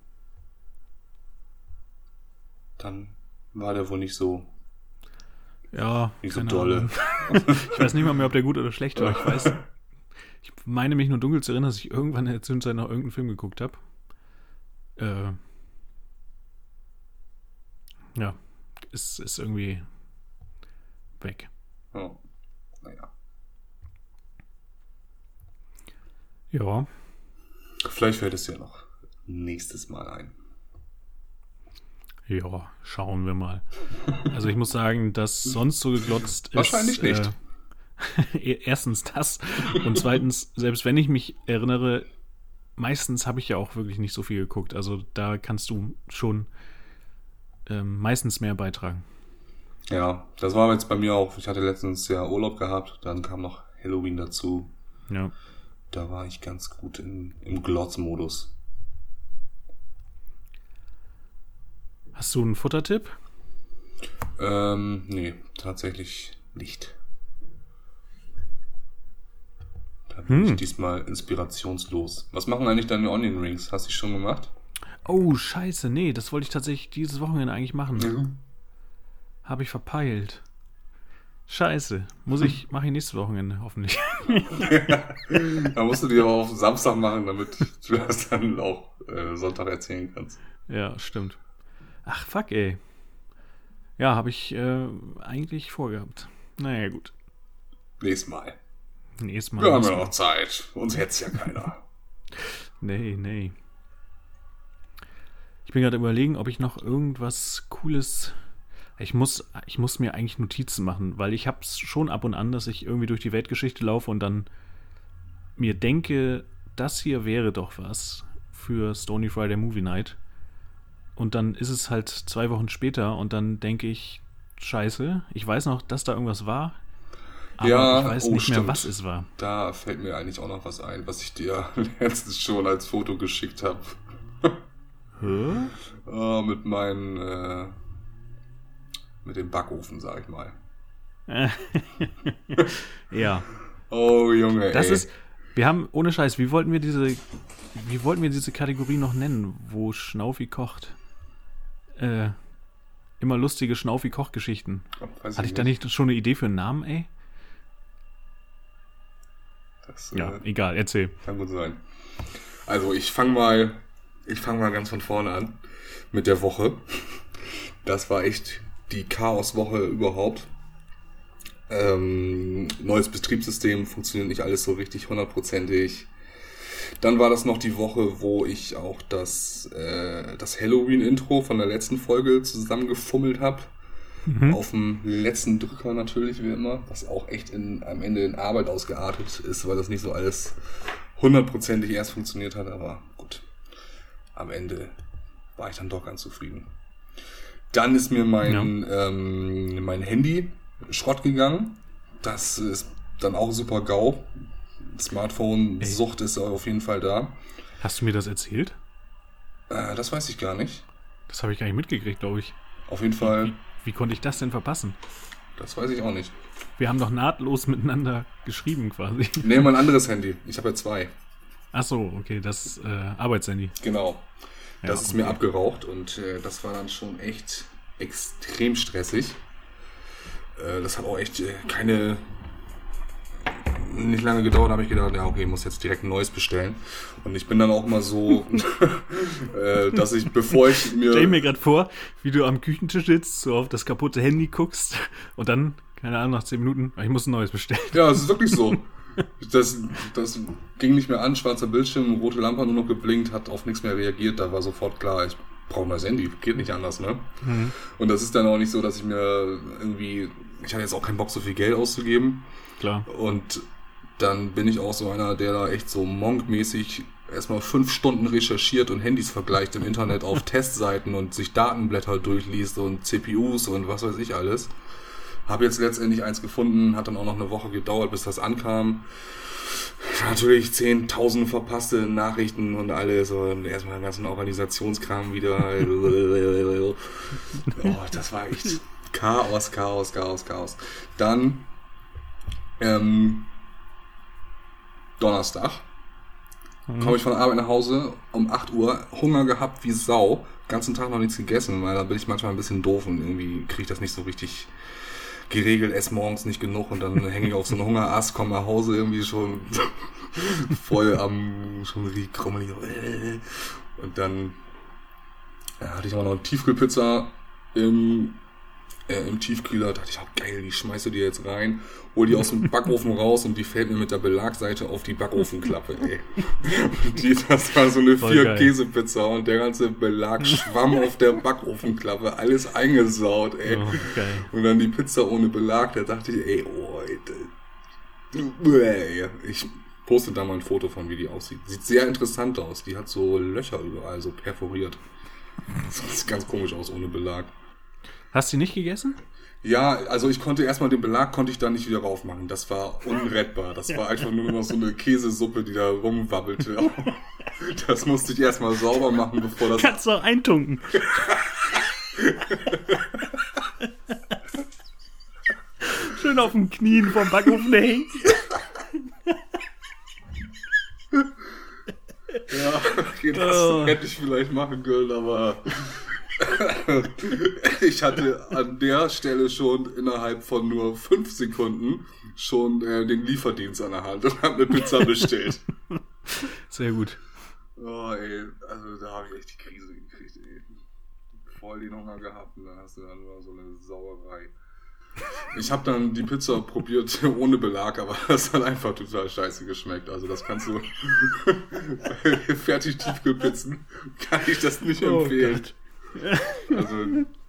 Dann war der wohl nicht so. Ja, nicht so dolle. Ich weiß nicht mal mehr, ob der gut oder schlecht war. Ich meine mich nur dunkel zu erinnern, dass ich irgendwann in der Zwischenzeit noch irgendeinen Film geguckt habe. Ja, ist irgendwie weg. Oh. Naja. Ja. Vielleicht fällt es dir noch nächstes Mal ein. Ja, schauen wir mal. Also ich muss sagen, dass sonst so geglotzt ist. Wahrscheinlich nicht. Erstens das und zweitens, selbst wenn ich mich erinnere, meistens habe ich ja auch wirklich nicht so viel geguckt. Also da kannst du schon meistens mehr beitragen. Ja, das war jetzt bei mir auch. Ich hatte letztens ja Urlaub gehabt, dann kam noch Halloween dazu. Ja. Da war ich ganz gut im Glotz-Modus. Hast du einen Futtertipp? Nee, tatsächlich nicht. Da bin ich diesmal inspirationslos. Was machen eigentlich deine Onion Rings? Hast du die schon gemacht? Oh, scheiße, nee, das wollte ich tatsächlich dieses Wochenende eigentlich machen. Ja. Habe ich verpeilt. Scheiße, mache ich nächstes Wochenende, hoffentlich. Da musst du die aber auf Samstag machen, damit du das dann auch Sonntag erzählen kannst. Ja, stimmt. Ach, fuck, ey. Ja, habe ich eigentlich vorgehabt. Naja, gut. Nächstes Mal. Nächstes Mal. Wir haben ja noch Zeit. Uns hetzt ja keiner. Nee. Ich bin gerade überlegen, ob ich noch irgendwas Cooles... Ich muss mir eigentlich Notizen machen, weil ich habe es schon ab und an, dass ich irgendwie durch die Weltgeschichte laufe und dann mir denke, das hier wäre doch was für Stony Friday Movie Night. Und dann ist es halt 2 Wochen später und dann denke ich, scheiße, ich weiß noch, dass da irgendwas war, aber Ja, ich weiß nicht mehr, stimmt. was es war. Da fällt mir eigentlich auch noch was ein, was ich dir letztens schon als Foto geschickt habe. Mit meinen, mit dem Backofen, sag ich mal. Ja. Oh, Junge, Das ey. ist, wir haben, ohne Scheiß, wie wollten wir diese Kategorie noch nennen, wo Schnaufi kocht? Immer lustige Schnaufi-Kochgeschichten. Hatte ich da nicht schon eine Idee für einen Namen, ey? Das, Ja, egal, erzähl. kann gut sein. Also, ich fang mal ganz von vorne an mit der Woche. Das war echt die Chaoswoche überhaupt. Neues Betriebssystem, funktioniert nicht alles so richtig 100%ig. Dann war das noch die Woche, wo ich auch das Halloween-Intro von der letzten Folge zusammengefummelt habe. Auf dem letzten Drücker natürlich, wie immer. Was auch echt am Ende in Arbeit ausgeartet ist, weil das nicht so alles 100%ig erst funktioniert hat. Aber gut, am Ende war ich dann doch ganz zufrieden. Dann ist mir mein Handy Schrott gegangen. Das ist dann auch super GAU. Smartphone-Sucht ist auf jeden Fall da. Hast du mir das erzählt? Das weiß ich gar nicht. Das habe ich gar nicht mitgekriegt, glaube ich. Auf jeden Fall, Wie konnte ich das denn verpassen? das weiß ich auch nicht. Wir haben doch nahtlos miteinander geschrieben quasi. Nee, mein anderes Handy. Ich habe ja 2. Ach so, okay, das Arbeitshandy. Genau. Das Ja, ist mir okay. abgeraucht und das war dann schon echt extrem stressig. Das hat auch echt nicht lange gedauert, habe ich gedacht, ja okay, ich muss jetzt direkt ein neues bestellen. Und ich bin dann auch mal so, dass ich, bevor ich mir... Stell mir gerade vor, wie du am Küchentisch sitzt, so auf das kaputte Handy guckst und dann, keine Ahnung, nach 10 Minuten, ich muss ein neues bestellen. Ja, es ist wirklich so. Das ging nicht mehr an, schwarzer Bildschirm, rote Lampe nur noch geblinkt, hat auf nichts mehr reagiert, da war sofort klar, ich brauche ein neues Handy, geht nicht anders, ne? Und das ist dann auch nicht so, dass ich mir irgendwie, ich hatte jetzt auch keinen Bock, so viel Geld auszugeben. Klar. Und dann bin ich auch so einer, der da echt so monkmäßig erstmal 5 Stunden recherchiert und Handys vergleicht im Internet auf Testseiten und sich Datenblätter durchliest und CPUs und was weiß ich alles. Habe jetzt letztendlich eins gefunden, hat dann auch noch eine Woche gedauert, bis das ankam. Natürlich 10.000 verpasste Nachrichten und alles und erstmal den ganzen Organisationskram wieder. Oh, das war echt Chaos. Dann Donnerstag komme ich von der Arbeit nach Hause um 8 Uhr, Hunger gehabt wie Sau, ganzen Tag noch nichts gegessen, weil da bin ich manchmal ein bisschen doof und irgendwie kriege ich das nicht so richtig geregelt, esse morgens nicht genug und dann hänge ich auf so einen Hungerast, komme nach Hause irgendwie schon voll schon richtig krummelig. Und dann hatte ich auch noch eine Tiefkühlpizza im Tiefkühler, dachte ich, oh geil, die schmeißt du dir jetzt rein, hol die aus dem Backofen raus und die fällt mir mit der Belagseite auf die Backofenklappe, ey. Und das war so eine 4-Käse-Pizza und der ganze Belag schwamm auf der Backofenklappe, alles eingesaut, ey. Oh, geil. Und dann die Pizza ohne Belag, da dachte ich, ey, oh, ich poste da mal ein Foto von, wie die aussieht. Sieht sehr interessant aus, die hat so Löcher überall, so perforiert. Das sieht ganz komisch aus ohne Belag. Hast du nicht gegessen? Ja, also ich konnte erstmal den Belag konnte ich da nicht wieder raufmachen. Das war unrettbar. Das war einfach nur noch so eine Käsesuppe, die da rumwabbelte. Das musste ich erstmal sauber machen, bevor das... Kannst du auch eintunken. Schön auf den Knien vom Backofen hängen. Ja, okay, das hätte ich vielleicht machen können, aber... Ich hatte an der Stelle schon innerhalb von nur 5 Sekunden schon den Lieferdienst an der Hand und habe eine Pizza bestellt. Sehr gut. Oh ey, also da habe ich echt die Krise gekriegt, ey. voll den Hunger gehabt und dann hast du dann nur so eine Sauerei. Ich habe dann die Pizza probiert ohne Belag, aber das hat einfach total scheiße geschmeckt. Also das kannst du fertig Tiefkühlpizzen kann ich das nicht empfehlen. Also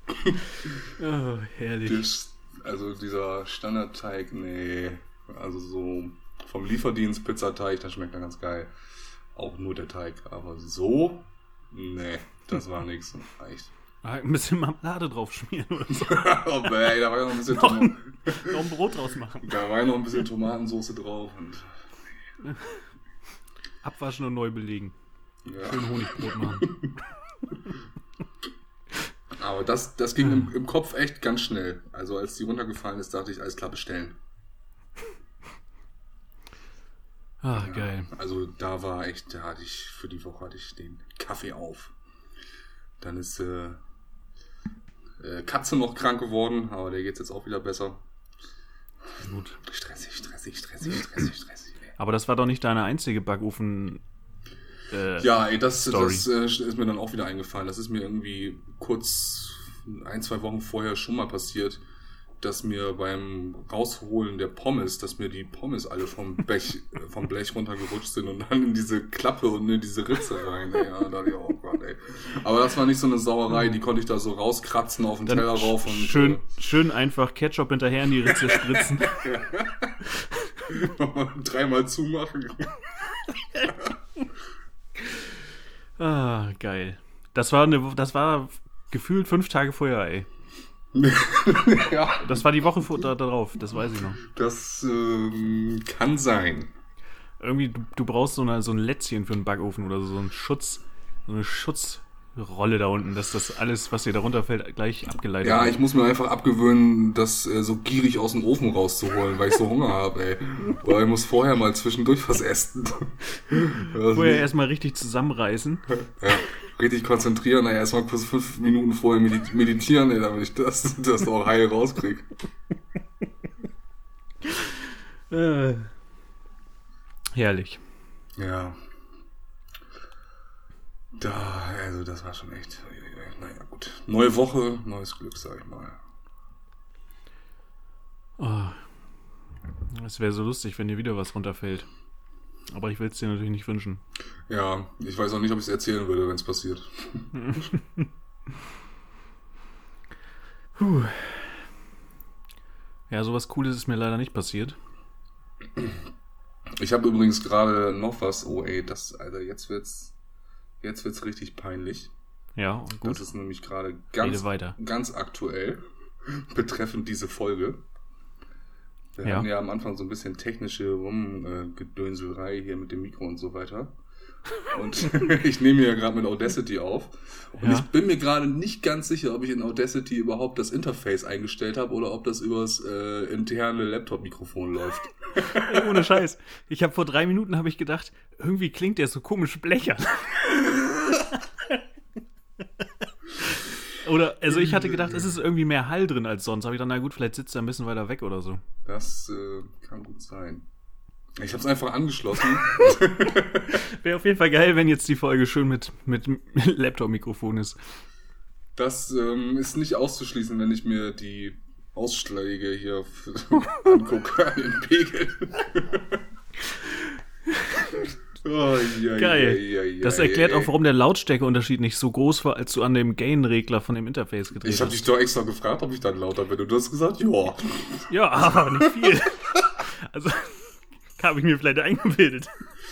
herrlich. Also dieser Standardteig, nee. Also so vom Lieferdienst Pizzateig, das schmeckt dann ganz geil. Auch nur der Teig. Aber so, nee, das war nix. Echt. Ein bisschen Marmelade drauf schmieren oder so. Oh, ey, da war ja noch ein bisschen noch ein Brot draus machen. Da war ja noch ein bisschen Tomatensauce drauf. Und abwaschen und neu belegen. Ja. Schön Honigbrot machen. Aber das ging im Kopf echt ganz schnell. Also als die runtergefallen ist, dachte ich, alles klar, bestellen. Ah, ja, geil. Also da war echt, da hatte ich für die Woche den Kaffee auf. Dann ist Katze noch krank geworden, aber der geht's jetzt auch wieder besser. Gut. Stressig. Aber das war doch nicht deine einzige Backofen. Ja, ey, das ist mir dann auch wieder eingefallen. Das ist mir irgendwie kurz 1-2 Wochen vorher schon mal passiert, dass mir beim Rausholen der Pommes, dass mir die Pommes alle vom Blech runtergerutscht sind und dann in diese Klappe und in diese Ritze rein. Ey. Ja, da dachte ich, oh Gott, ey. Aber das war nicht so eine Sauerei, die konnte ich da so rauskratzen auf den dann Teller rauf. Und schön einfach Ketchup hinterher in die Ritze spritzen. Nochmal 3-mal zumachen. Ah, geil. Das war gefühlt 5 Tage vorher, ey. Ja. Das war die Woche darauf, das weiß ich noch. Das kann sein. Irgendwie, du brauchst so ein Lätzchen für einen Backofen oder so eine Schutzrolle da unten, dass das alles, was dir darunter fällt, gleich abgeleitet wird. Ja, ich muss mir einfach abgewöhnen, das so gierig aus dem Ofen rauszuholen, weil ich so Hunger habe, ey. Weil ich muss vorher mal zwischendurch was essen. Vorher erstmal richtig zusammenreißen. Ja, richtig konzentrieren, erstmal kurz 5 Minuten vorher meditieren, ey, damit ich das auch heil rauskriege. Herrlich. Ja. Also das war schon echt. Naja, gut. Neue Woche, neues Glück, sag ich mal. Es wäre so lustig, wenn dir wieder was runterfällt. Aber ich will es dir natürlich nicht wünschen. Ja, ich weiß auch nicht, ob ich es erzählen würde, wenn es passiert. Ja, sowas Cooles ist mir leider nicht passiert. Ich habe übrigens gerade noch was. Oh ey, Alter, jetzt wird's richtig peinlich. Ja, und gut. Das ist nämlich gerade ganz aktuell betreffend diese Folge. Wir hatten ja am Anfang so ein bisschen technische Rumgedönselei hier mit dem Mikro und so weiter. Und ich nehme ja gerade mit Audacity auf. Und ich bin mir gerade nicht ganz sicher, ob ich in Audacity überhaupt das Interface eingestellt habe oder ob das übers interne Laptop-Mikrofon läuft. Ey, ohne Scheiß. Vor 3 Minuten habe ich gedacht, irgendwie klingt der so komisch blechern. Ich hatte gedacht, es ist irgendwie mehr Hall drin als sonst. Habe ich dann, na gut, vielleicht sitzt er ein bisschen weiter weg oder so. Das kann gut sein. Ich habe es einfach angeschlossen. Wäre auf jeden Fall geil, wenn jetzt die Folge schön mit Laptop-Mikrofon ist. Das ist nicht auszuschließen, wenn ich mir die Ausschläge hier angucke an den Pegel. Geil. Das erklärt auch, warum der Lautstärkeunterschied nicht so groß war, als du an dem Gain-Regler von dem Interface gedreht hast. Ich habe dich doch extra gefragt, ob ich dann lauter bin. Und du hast gesagt, ja. Ja, aber nicht viel. Also, habe ich mir vielleicht eingebildet.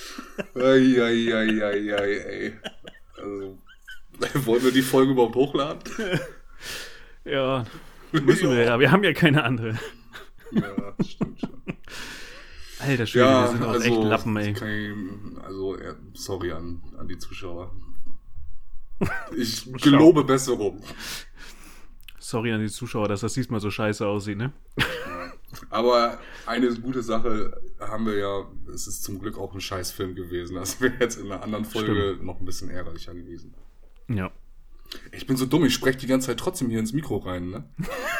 Ey. Also, wollen wir die Folge überhaupt hochladen? Ja, müssen wir ja. Wir haben ja keine andere. Ja, stimmt schon. Alter Schwede, wir sind auch echt Lappen, ey. Sorry an die Zuschauer. Ich gelobe Besserung. Sorry an die Zuschauer, dass das diesmal so scheiße aussieht, ne? Aber eine gute Sache haben wir ja, es ist zum Glück auch ein Scheißfilm gewesen. Das wäre jetzt in einer anderen Folge noch ein bisschen ärgerlicher gewesen. Ja. Ich bin so dumm, ich spreche die ganze Zeit trotzdem hier ins Mikro rein, ne?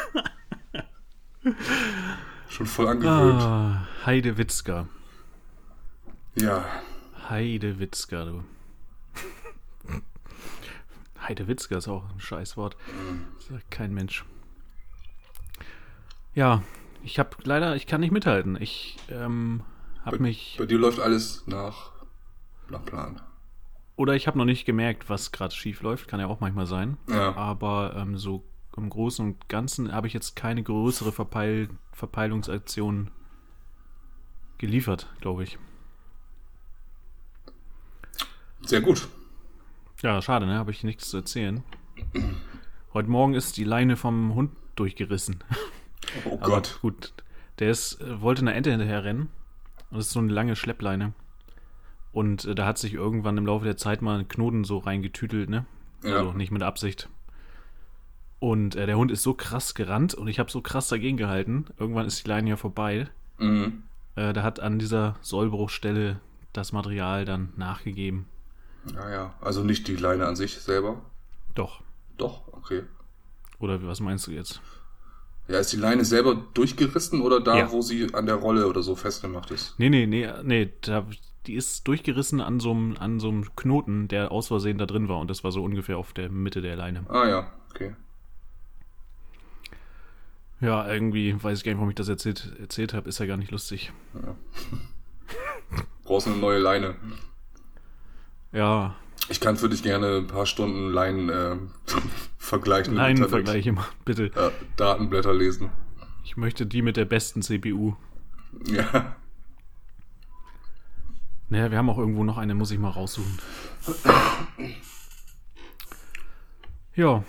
Schon voll angewöhnt. Heidewitzka. Ja. Heidewitzka, du. Heidewitzka ist auch ein Scheißwort. Das sagt kein Mensch. Ja, ich kann nicht mithalten. Ich habe mich... Bei dir läuft alles nach Plan. Oder ich habe noch nicht gemerkt, was gerade schief läuft. Kann ja auch manchmal sein. Ja. Aber so im Großen und Ganzen habe ich jetzt keine größere Verpeilungsaktion geliefert, glaube ich. Sehr gut. Ja, schade, ne? Habe ich nichts zu erzählen. Heute Morgen ist die Leine vom Hund durchgerissen. Oh Aber Gott. gut, der wollte einer Ente hinterher rennen. Und das ist so eine lange Schleppleine. Und da hat sich irgendwann im Laufe der Zeit mal ein Knoten so reingetütelt, ne? Ja. Also nicht mit Absicht. Und der Hund ist so krass gerannt und ich habe so krass dagegen gehalten. Irgendwann ist die Leine ja vorbei. Mhm. Da hat an dieser Sollbruchstelle das Material dann nachgegeben. Ja. Also nicht die Leine an sich selber. Doch. Doch, okay. Oder was meinst du jetzt? Ja, ist die Leine selber durchgerissen oder da, Ja. wo sie an der Rolle oder so festgemacht ist? Nee. Die ist durchgerissen an so einem Knoten, der aus Versehen da drin war. Und das war so ungefähr auf der Mitte der Leine. Ah ja, okay. Ja, irgendwie weiß ich gar nicht, warum ich das erzählt habe. Ist ja gar nicht lustig. Ja. Brauchst eine neue Leine. Ja, Ich kann für dich gerne ein paar Stunden Leinen vergleichen. Leinenvergleiche mal, bitte. Datenblätter lesen. Ich möchte die mit der besten CPU. Ja. Naja, wir haben auch irgendwo noch eine, muss ich mal raussuchen. Ja.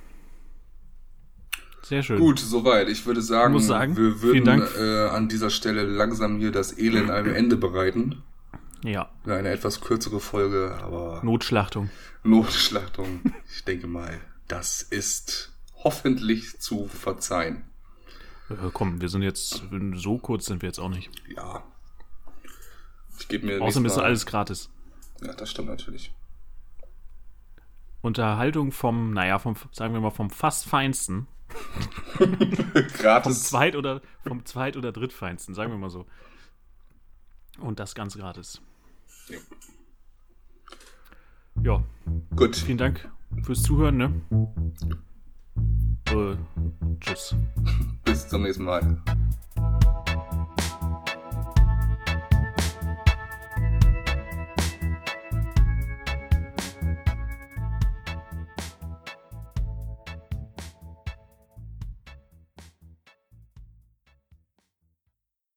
Sehr schön. Gut, soweit. Ich würde sagen, muss sagen, wir vielen würden Dank. an dieser Stelle langsam hier das Elend einem Ende bereiten. Ja, Eine etwas kürzere Folge, aber Notschlachtung. Notschlachtung. Ich denke mal, das ist hoffentlich zu verzeihen. Komm, wir sind jetzt, so kurz sind wir jetzt auch nicht. Ja. Ich gebe mir Außerdem ist nächstes Mal- alles gratis. Ja, das stimmt natürlich. Unterhaltung sagen wir mal, vom fast Feinsten. Gratis. Vom Zweit- oder Drittfeinsten, sagen wir mal so. Und das ganz gratis. Ja. Ja, Gut. vielen Dank fürs Zuhören, ne? Tschüss. Bis zum nächsten Mal.